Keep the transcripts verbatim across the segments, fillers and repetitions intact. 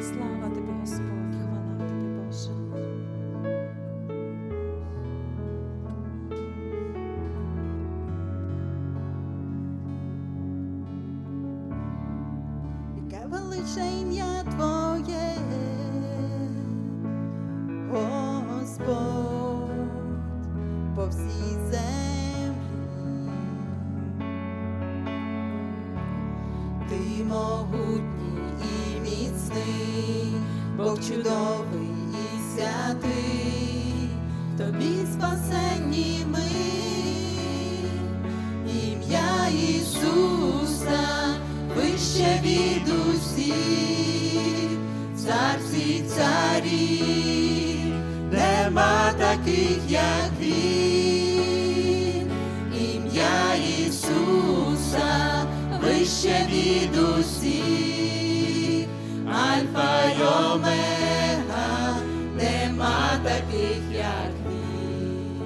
Слава тобі, Господь, хвала тобі, Боже. Яке величе ім'я Твоє, Господь, по всій землі. Ти могутній і міцний, Бог чудовий і святий, Тобі спасенні ми, ім'я Ісуса вище від усіх, цар всіх царів, нема таких, як Він, ім'я Ісуса вище від усіх, Альфа й Омега, нема таких, як Він,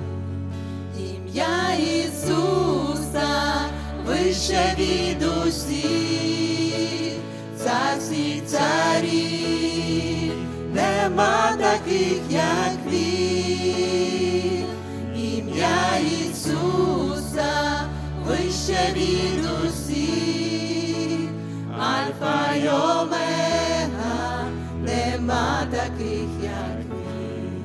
ім'я Ісуса вище від усіх, цар всіх царів, нема таких, як Він, ім'я Ісуса вище від усіх, Альфа й Омега, нема таких, як Він.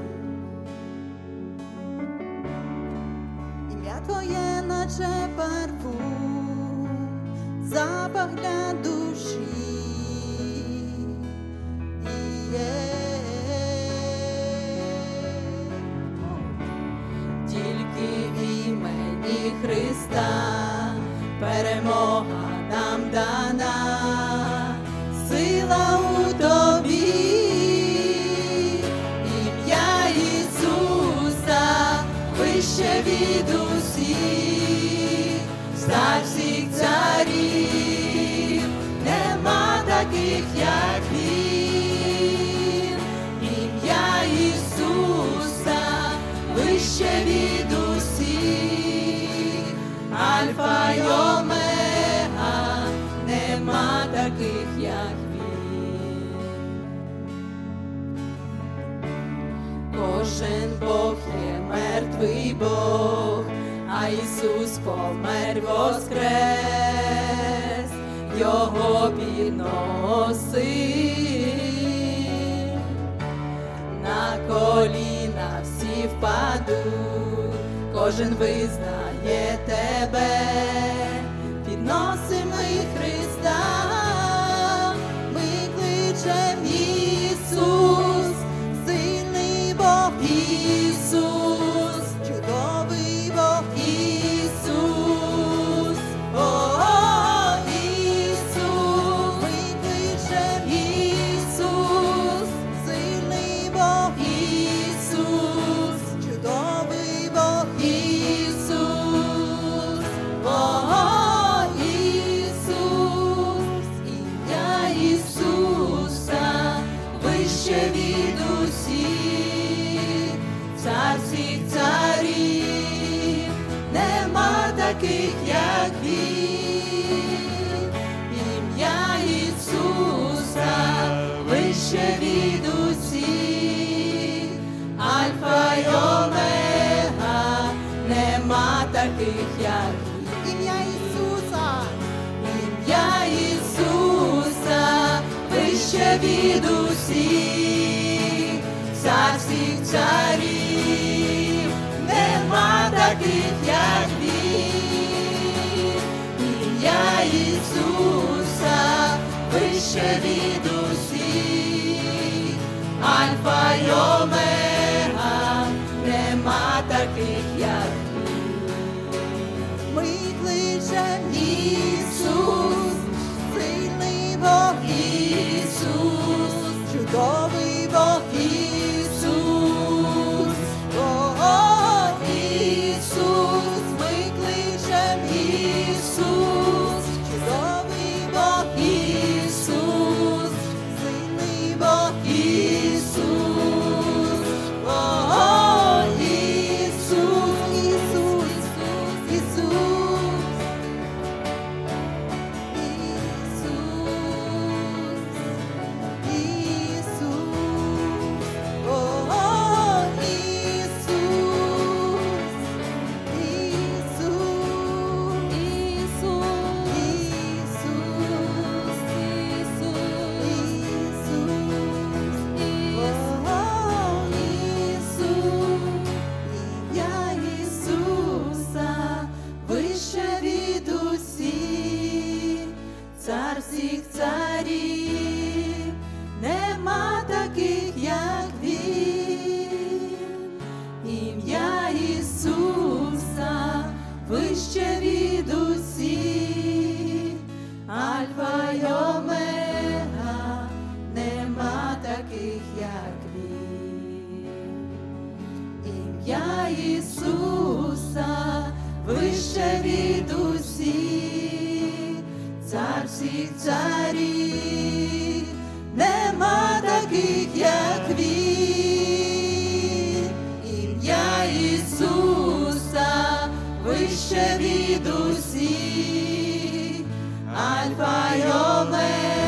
Ім'я Твоє, наче парфум, запах для душі. Є. Тільки в імені Христа перемога нам дана, сила у Тобі, ім'я Ісуса вище від усіх, цар всіх царів, нема таких, як Він, ім'я Ісуса вище від усіх, Альфа й Омега, нема таких, як Він. Кожен Бог є мертвий Бог, а Ісус помер, воскрес, Його підносив, на коліна всі впадуть, кожен визнає Тебе, підносимо ми Христа, ми кличем Ісус, сильний Бог Ісус, чудовий Бог Ісус, о, Ісус, ми кличем Ісус, сильний Бог Ісус, чудовий Бог Ісус, о, Ісус, ім'я Ісуса вище від усіх, цар всіх царів, нема таких, як Він, ім'я Ісуса вище від усіх, Альфа й Омега, нема таких, як Він, ім'я Ісуса, ім'я Ісуса вище від усіх, цар всіх царів, нема таких, як Він, ім'я Ісуса вище від усіх, Альфа й Омега, нема таких, як Він. Ми кличем Ісус, сильний Бог Ісус, чудовий Бог Ісус, о, Ісус, ми кличем Ісус, чудовий Бог Ісус, сильний Бог Ісус, о, Ісус, Ісус, Ісус, Ісус. таких, як він, ім'я Ісуса вище від усіх, Альфа й Омега.